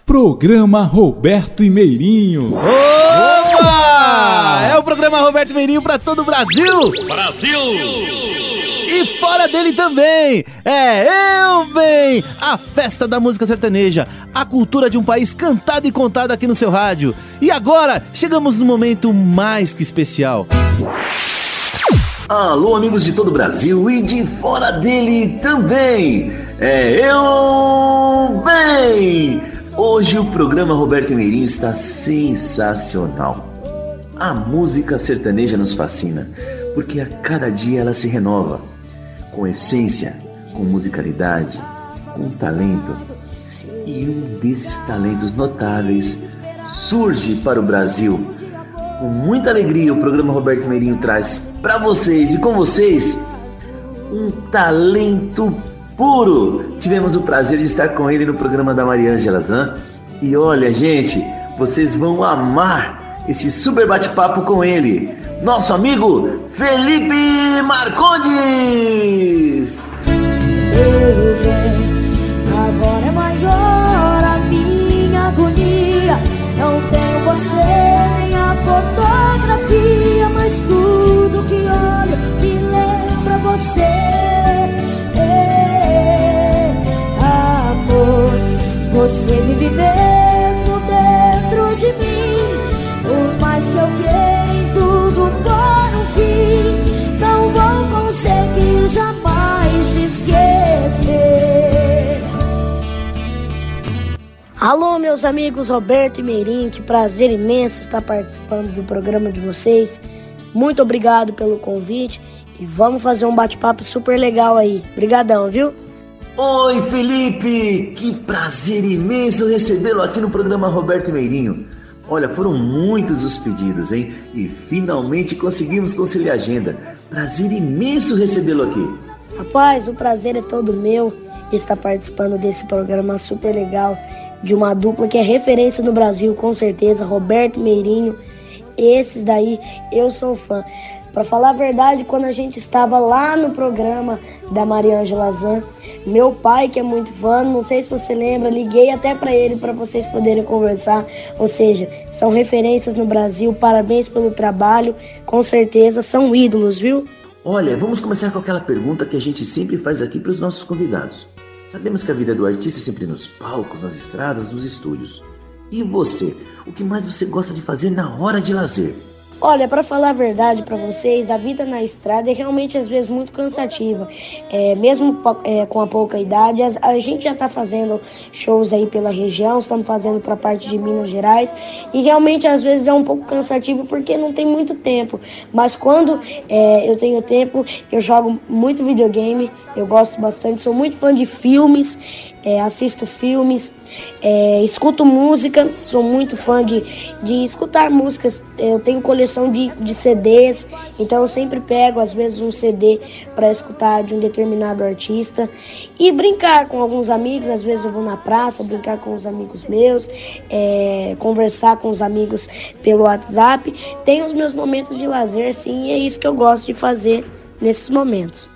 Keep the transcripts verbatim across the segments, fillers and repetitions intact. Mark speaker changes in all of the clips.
Speaker 1: Programa Roberto e Meirinho.
Speaker 2: Opa! É o programa Roberto e Meirinho para todo o Brasil.
Speaker 3: Brasil!
Speaker 2: E fora dele também, é Eu Bem, a festa da música sertaneja, a cultura de um país cantada e contada aqui no seu rádio. E agora, chegamos no momento mais que especial.
Speaker 4: Alô, amigos de todo o Brasil e de fora dele também, é Eu Bem. Hoje o programa Roberto e Meirinho está sensacional. A música sertaneja nos fascina, porque a cada dia ela se renova. Com essência, com musicalidade, com talento. E um desses talentos notáveis surge para o Brasil. Com muita alegria, o programa Roberto Meirinho traz para vocês e com vocês um talento puro. Tivemos o prazer de estar com ele no programa da Mariângela Zan. E olha, gente, vocês vão amar esse super bate-papo com ele. Nosso amigo Felipe Marcondes.
Speaker 5: Meu bem, agora é maior a minha agonia. Não tenho você nem a fotografia, mas tudo que olho me lembra você. Ei, amor, você vive mesmo dentro de mim. Por mais que eu queira tudo por um fim, não vou conseguir jamais te esquecer.
Speaker 6: Alô, meus amigos Roberto e Meirinho, que prazer imenso estar participando do programa de vocês. Muito obrigado pelo convite e vamos fazer um bate-papo super legal aí. Obrigadão, viu?
Speaker 4: Oi, Felipe! Que prazer imenso recebê-lo aqui no programa Roberto e Meirinho. Olha, foram muitos os pedidos, hein? E finalmente conseguimos conciliar a agenda. Prazer imenso recebê-lo aqui.
Speaker 6: Rapaz, o prazer é todo meu estar participando desse programa super legal de uma dupla que é referência no Brasil, com certeza, Roberto e Meirinho. Esses daí eu sou fã. Pra falar a verdade, quando a gente estava lá no programa da Mariângela Zan, meu pai, que é muito fã, não sei se você lembra, liguei até pra ele para vocês poderem conversar. Ou seja, são referências no Brasil, parabéns pelo trabalho, com certeza são ídolos, viu?
Speaker 4: Olha, vamos começar com aquela pergunta que a gente sempre faz aqui para os nossos convidados. Sabemos que a vida do artista é sempre nos palcos, nas estradas, nos estúdios. E você? O que mais você gosta de fazer na hora de lazer?
Speaker 6: Olha, para falar a verdade para vocês, a vida na estrada é realmente às vezes muito cansativa. É, mesmo é, com a pouca idade, a, a gente já está fazendo shows aí pela região, estamos fazendo para a parte de Minas Gerais e realmente às vezes é um pouco cansativo porque não tem muito tempo. Mas quando é, eu tenho tempo, eu jogo muito videogame, eu gosto bastante, sou muito fã de filmes. É, assisto filmes, é, escuto música, sou muito fã de, de escutar músicas. Eu tenho coleção de, de C Ds, então eu sempre pego às vezes um C D para escutar de um determinado artista e brincar com alguns amigos. Às vezes eu vou na praça brincar com os amigos meus, é, conversar com os amigos pelo WhatsApp. Tenho os meus momentos de lazer, sim, e é isso que eu gosto de fazer nesses momentos.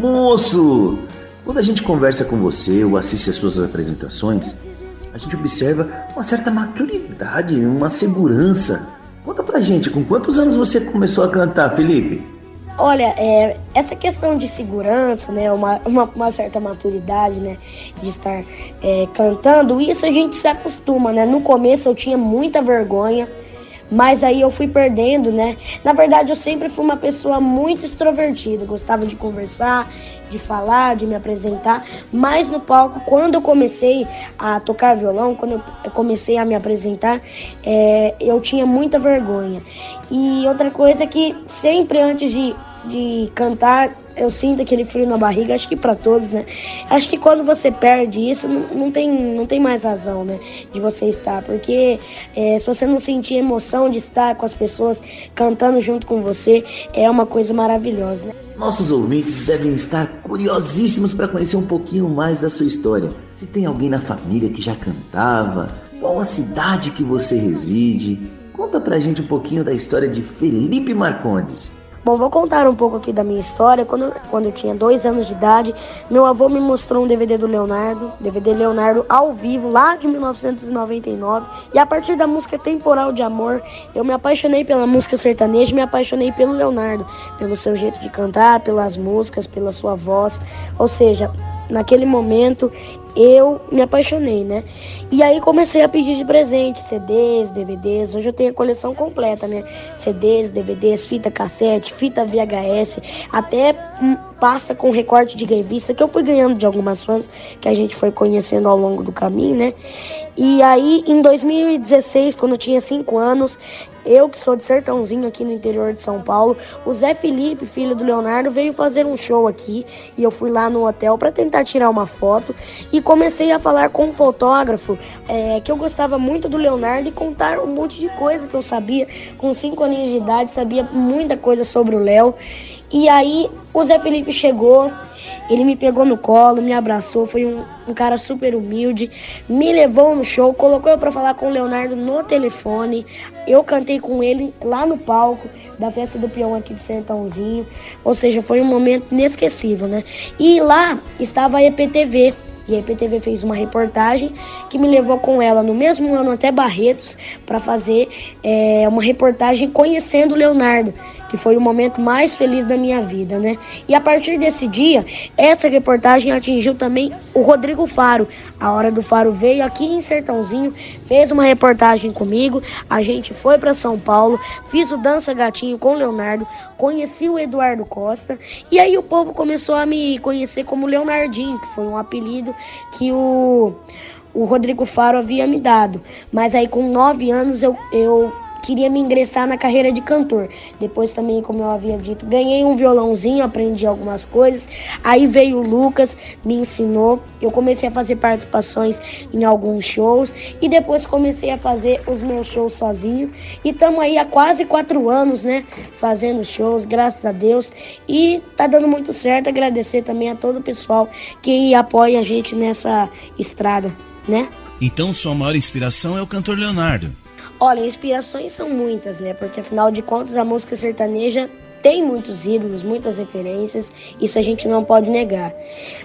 Speaker 4: Moço! Quando a gente conversa com você ou assiste as suas apresentações, a gente observa uma certa maturidade, uma segurança. Conta pra gente, com quantos anos você começou a cantar, Felipe?
Speaker 6: Olha, é, essa questão de segurança, né, uma, uma, uma certa maturidade, né, de estar é, cantando, isso a gente se acostuma, né? No começo eu tinha muita vergonha, mas aí eu fui perdendo, né? Na verdade, eu sempre fui uma pessoa muito extrovertida, gostava de conversar, de falar, de me apresentar, mas no palco, quando eu comecei a tocar violão, quando eu comecei a me apresentar, é, eu tinha muita vergonha. E outra coisa é que sempre antes de, de cantar, eu sinto aquele frio na barriga, acho que pra todos, né? Acho que quando você perde isso, não, não, tem, não tem mais razão, né, de você estar, porque é, se você não sentir emoção de estar com as pessoas cantando junto com você, é uma coisa maravilhosa, né?
Speaker 4: Nossos ouvintes devem estar curiosíssimos para conhecer um pouquinho mais da sua história. Se tem alguém na família que já cantava, qual a cidade que você reside? Conta pra gente um pouquinho da história de Felipe Marcondes.
Speaker 6: Bom, vou contar um pouco aqui da minha história. Quando, quando eu tinha dois anos de idade, meu avô me mostrou um D V D do Leonardo, D V D Leonardo ao vivo, lá de mil novecentos e noventa e nove. E a partir da música Temporal de Amor, eu me apaixonei pela música sertaneja, me apaixonei pelo Leonardo, pelo seu jeito de cantar, pelas músicas, pela sua voz. Ou seja, naquele momento eu me apaixonei, né? E aí comecei a pedir de presente C Ds, D V Ds. Hoje eu tenho a coleção completa, né? C Ds, D V Ds, fita cassete, fita V H S, até pasta com recorte de revista que eu fui ganhando de algumas fãs que a gente foi conhecendo ao longo do caminho, né? E aí, em dois mil e dezesseis, quando eu tinha cinco anos, eu que sou de Sertãozinho aqui no interior de São Paulo, o Zé Felipe, filho do Leonardo, veio fazer um show aqui e eu fui lá no hotel para tentar tirar uma foto e comecei a falar com um fotógrafo é, que eu gostava muito do Leonardo e contar um monte de coisa que eu sabia. Com cinco aninhos de idade, sabia muita coisa sobre o Léo. E aí o Zé Felipe chegou, ele me pegou no colo, me abraçou, foi um, um cara super humilde, me levou no show, colocou eu pra falar com o Leonardo no telefone. Eu cantei com ele lá no palco da Festa do Peão aqui de Sertãozinho, ou seja, foi um momento inesquecível, né? E lá estava a E P T V, e a E P T V fez uma reportagem que me levou com ela no mesmo ano até Barretos para fazer é, uma reportagem conhecendo o Leonardo, que foi o momento mais feliz da minha vida, né? E a partir desse dia, essa reportagem atingiu também o Rodrigo Faro. A Hora do Faro veio aqui em Sertãozinho, fez uma reportagem comigo, a gente foi para São Paulo, fiz o Dança Gatinho com o Leonardo, conheci o Eduardo Costa, e aí o povo começou a me conhecer como Leonardinho, que foi um apelido que o, o Rodrigo Faro havia me dado. Mas aí com nove anos eu... eu queria me ingressar na carreira de cantor. Depois também, como eu havia dito, ganhei um violãozinho, aprendi algumas coisas. Aí veio o Lucas, me ensinou. Eu comecei a fazer participações em alguns shows. E depois comecei a fazer os meus shows sozinho. E estamos aí há quase quatro anos, né? Fazendo shows, graças a Deus. E tá dando muito certo. Agradecer também a todo o pessoal que apoia a gente nessa estrada, né?
Speaker 2: Então sua maior inspiração é o cantor Leonardo.
Speaker 6: Olha, inspirações são muitas, né? Porque afinal de contas a música sertaneja tem muitos ídolos, muitas referências, isso a gente não pode negar.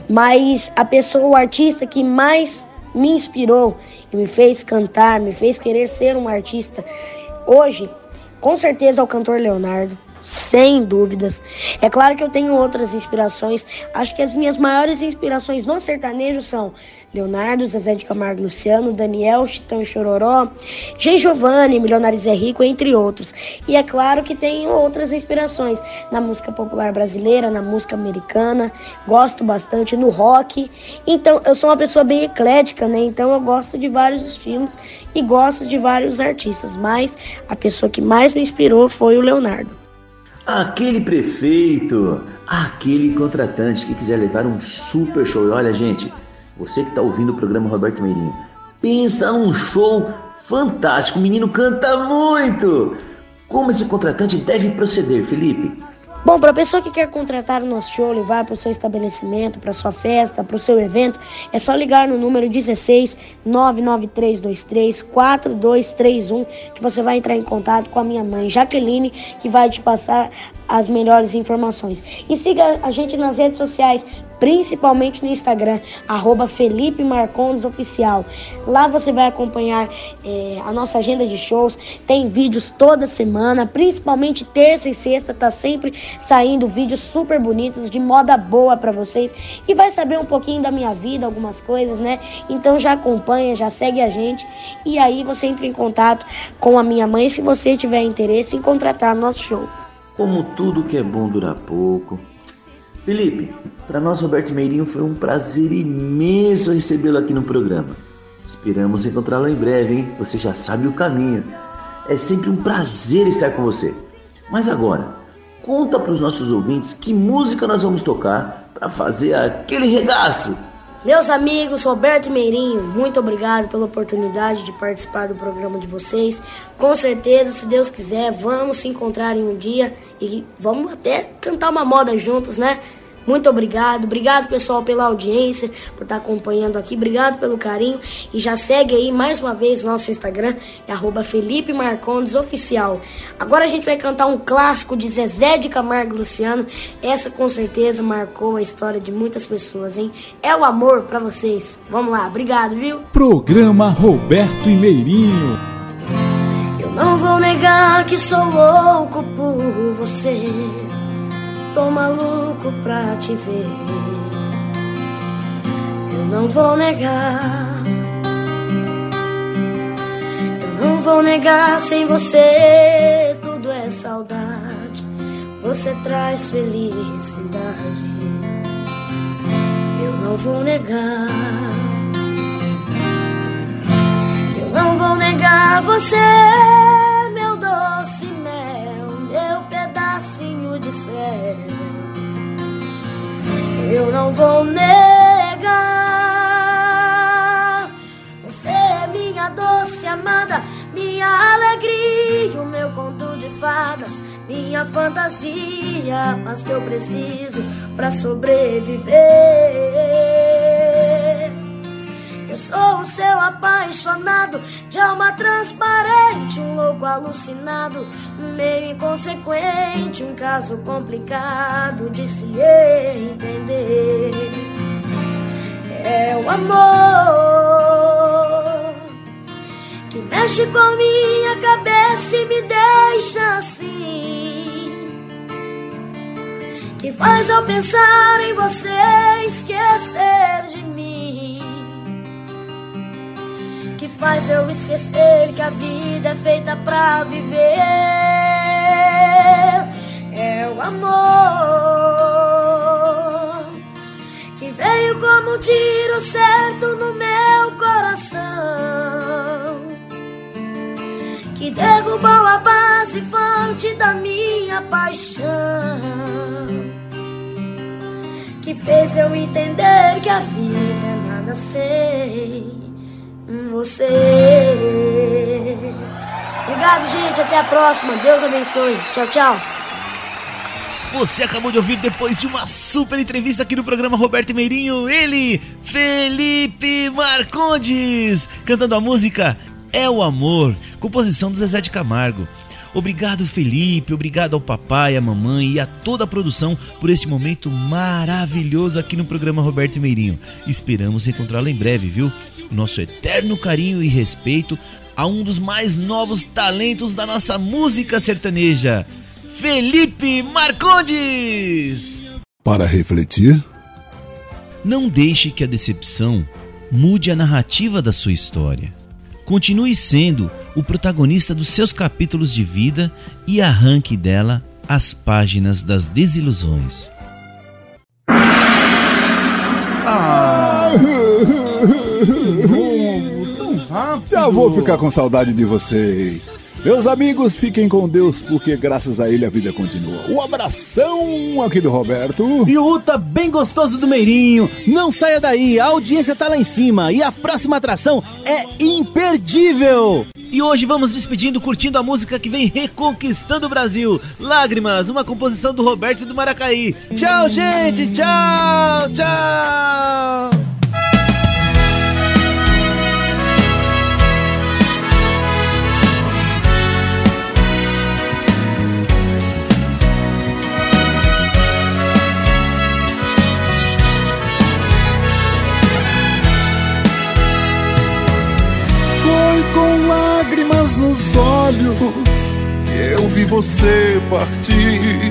Speaker 6: Mas a pessoa, o artista que mais me inspirou e me fez cantar, me fez querer ser um artista hoje, com certeza é o cantor Leonardo. Sem dúvidas. É claro que eu tenho outras inspirações. Acho que as minhas maiores inspirações no sertanejo são Leonardo, Zezé de Camargo e Luciano, Daniel, Chitão e Chororó, G. Giovanni, Milionário Zé Rico, entre outros. E é claro que tenho outras inspirações na música popular brasileira, na música americana. Gosto bastante no rock. Então, eu sou uma pessoa bem eclética, né? Então, eu gosto de vários estilos e gosto de vários artistas. Mas a pessoa que mais me inspirou foi o Leonardo.
Speaker 4: Aquele prefeito, aquele contratante que quiser levar um super show. E olha, gente, você que está ouvindo o programa Roberto Meirinho, pensa num show fantástico, o menino canta muito. Como esse contratante deve proceder, Felipe?
Speaker 6: Bom, para a pessoa que quer contratar o nosso show, levar para o seu estabelecimento, para sua festa, para o seu evento, é só ligar no número dezesseis, nove nove três dois três, quatro dois três um, que você vai entrar em contato com a minha mãe, Jaqueline, que vai te passar as melhores informações. E siga a gente nas redes sociais, principalmente no Instagram, arroba Felipe Marcondes Oficial. Lá você vai acompanhar é, a nossa agenda de shows, tem vídeos toda semana, principalmente terça e sexta, tá sempre saindo vídeos super bonitos, de moda boa pra vocês, e vai saber um pouquinho da minha vida, algumas coisas, né? Então já acompanha, já segue a gente, e aí você entra em contato com a minha mãe se você tiver interesse em contratar nosso show.
Speaker 4: Como tudo que é bom dura pouco. Felipe, para nós, Roberto Meirinho, foi um prazer imenso recebê-lo aqui no programa. Esperamos encontrá-lo em breve, hein? Você já sabe o caminho. É sempre um prazer estar com você. Mas agora, conta para os nossos ouvintes que música nós vamos tocar para fazer aquele regaço.
Speaker 6: Meus amigos, Roberto Meirinho, muito obrigado pela oportunidade de participar do programa de vocês. Com certeza, se Deus quiser, vamos se encontrar em um dia e vamos até cantar uma moda juntos, né? Muito obrigado. Obrigado, pessoal, pela audiência, por estar acompanhando aqui. Obrigado pelo carinho. E já segue aí mais uma vez o nosso Instagram, é arroba Felipe Marcondes Oficial. Agora a gente vai cantar um clássico de Zezé de Camargo e Luciano. Essa com certeza marcou a história de muitas pessoas, hein? É o amor pra vocês. Vamos lá, obrigado, viu?
Speaker 1: Programa Roberto e Meirinho.
Speaker 6: Eu não vou negar que sou louco por você. Tô maluco pra te ver. Eu não vou negar. Eu não vou negar, sem você tudo é saudade. Você traz felicidade. Eu não vou negar. Eu não vou negar você, meu doce mel, meu pedacinho de céu. Eu não vou negar. Você é minha doce amada, minha alegria, o meu conto de fadas, minha fantasia, a paz que eu preciso pra sobreviver. Eu sou o seu apaixonado, de alma transparente, um louco alucinado, meio inconsequente, um caso complicado de se entender. É o amor que mexe com minha cabeça e me deixa assim, que faz eu pensar em você, esquecer de mim, que faz eu esquecer que a vida é feita pra viver. É o amor que veio como um tiro certo no meu coração, que derrubou a base forte da minha paixão, que fez eu entender que a vida é nada sem você. Obrigado, gente. Até a próxima. Deus abençoe. Tchau, tchau.
Speaker 2: Você acabou de ouvir, depois de uma super entrevista aqui no programa Roberto e Meirinho, ele, Felipe Marcondes, cantando a música É o Amor, composição do Zezé de Camargo. Obrigado, Felipe, obrigado ao papai, à mamãe e a toda a produção por esse momento maravilhoso aqui no programa Roberto e Meirinho. Esperamos encontrá-lo em breve, viu? Nosso eterno carinho e respeito a um dos mais novos talentos da nossa música sertaneja, Felipe Marcondes!
Speaker 3: Para refletir,
Speaker 2: não deixe que a decepção mude a narrativa da sua história. Continue sendo o protagonista dos seus capítulos de vida e arranque dela as páginas das desilusões.
Speaker 3: Ah, já vou ficar com saudade de vocês. Meus amigos, fiquem com Deus, porque graças a ele a vida continua. Um abração aqui do Roberto.
Speaker 2: E o Uta bem gostoso do Meirinho. Não saia daí, a audiência tá lá em cima e a próxima atração é imperdível. E hoje vamos despedindo, curtindo a música que vem reconquistando o Brasil. Lágrimas, uma composição do Roberto e do Maracaí. Tchau, gente, tchau, tchau.
Speaker 3: Com lágrimas nos olhos eu vi você partir.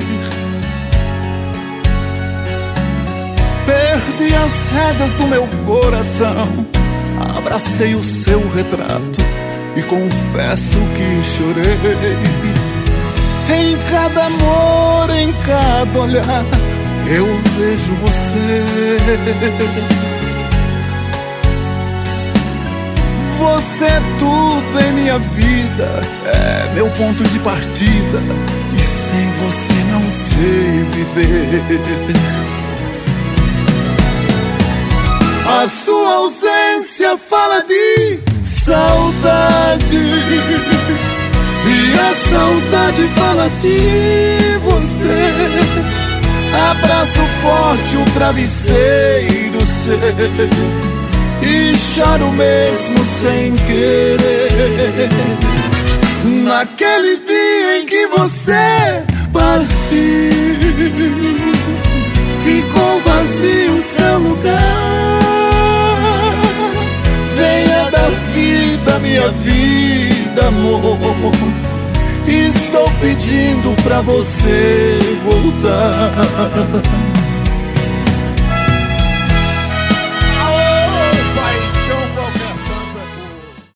Speaker 3: Perdi as rédeas do meu coração, abracei o seu retrato e confesso que chorei. Em cada amor, em cada olhar, eu vejo você. Você é tudo em minha vida, é meu ponto de partida, e sem você não sei viver. A sua ausência fala de saudade, e a saudade fala de você. abraço forte o travesseiro seu e choro mesmo sem querer. Naquele dia em que você partiu, ficou vazio seu lugar. Venha da vida, minha vida, amor, estou pedindo pra você voltar.